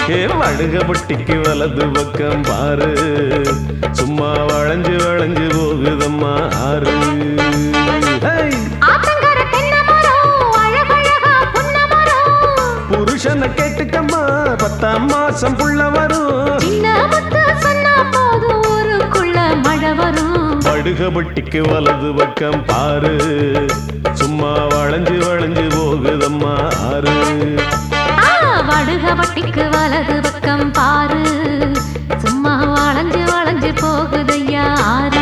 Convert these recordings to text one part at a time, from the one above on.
ஏ வடுகப்பட்டிக்கு வலது பக்கம் பாரு சும்மா வளைஞ்சு வளைஞ்சு போகுதம்மா ஆறு புருஷனை கேட்டுக்கம்மா 10ஆம் மாசம் புள்ள வரும் மழை வரும் வடுகப்பட்டிக்கு வலது பக்கம் பாரு சும்மா வளைஞ்சு வளைஞ்சு போகுதம்மா ஆறு வடுகப்பட்டிக்கு வலது பக்கம் பாரு சும்மா வளைஞ்சு வளைஞ்சு போகுதையா ஆறு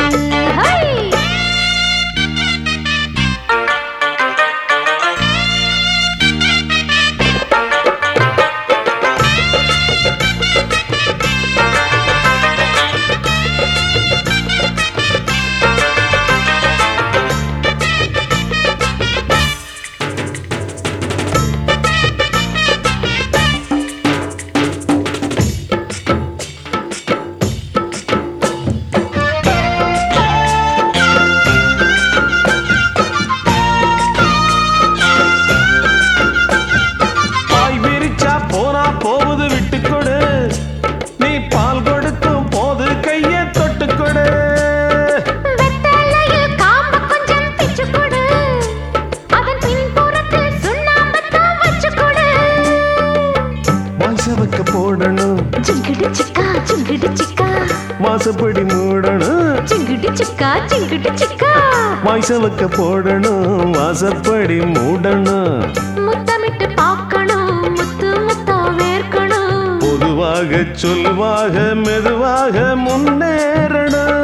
போடணும் சிங்கிடி சிக்கா சிங்கிடி சிக்கா வாசப்படி மூடணும் சிங்கிடி சிக்கா சிங்கிடி சிக்கா வாய்சவக்க போடணும் வாசப்படி மூடணும் முத்தமிட்டு பார்க்கணும் முத்து முத்தா வேர்க்கணும் பொதுவாக சொல்வாக மெதுவாக முன்னேறணும்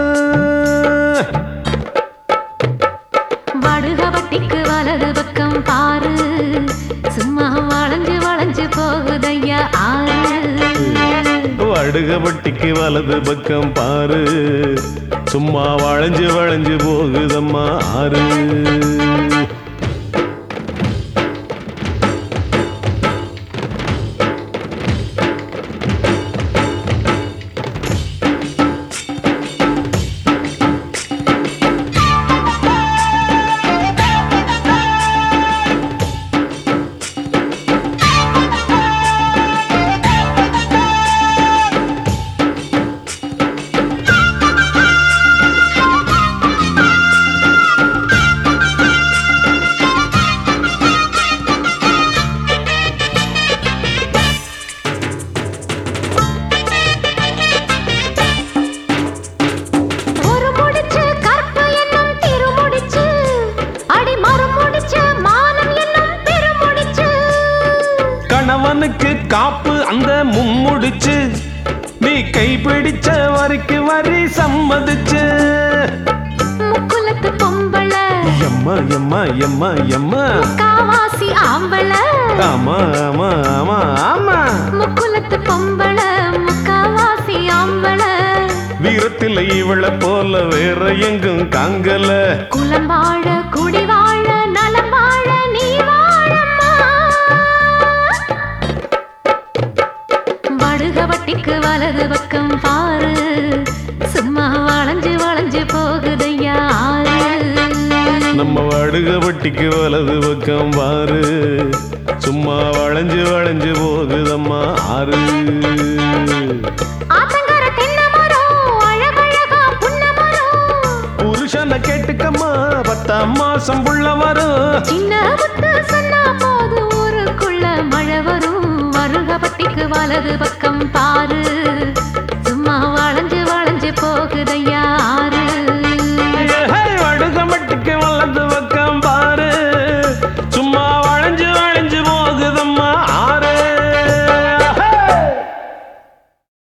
வடுகப்பட்டிக்கு வலது பக்கம் பாரு சும்மா வளைஞ்சு வளைஞ்சு போகுதையா ஆறு வடுகப்பட்டிக்கு வலது பக்கம் பாரு சும்மா வளைஞ்சு வளைஞ்சு போகுதம்மா ஆறு கணவனுக்கு காப்பு அந்த மும்முடிச்சு நீ கைப்பிடிச்ச வரைக்கு வரி சம்மதிச்சு முக்குலத்து பொம்பள எம்மா எம்மா எம்மா எம்மா காவாசி ஆம்பள ஆமா ஆமா ஆமா ஆமா முக்குலத்து பொம்பள முக்காவாசி ஆம்பள வீரத்தில் இவள போல வேற எங்கும் காங்கல குலம் வாழ குடி வாழ நலம் வாழ நீ வாழம்மா வடுகப்பட்டிக்கு வலது பக்கம் பாரு சும்மா வளைஞ்சு வளைஞ்சு போகுதையா ஆறு நம்ம வடுகப்பட்டிக்கு வலது பக்கம் பாரு சும்மா வளைஞ்சு வளைஞ்சு போகுதம்மா ஆறு புருஷனை கேட்டுக்கம்மா 10ஆம் மாசம் புள்ள வரும் சின்ன முத்து சொன்னா போது ஊருக்குள்ள மழை வரும் வடுகப்பட்டிக்கு வலது பக்கம் பாரு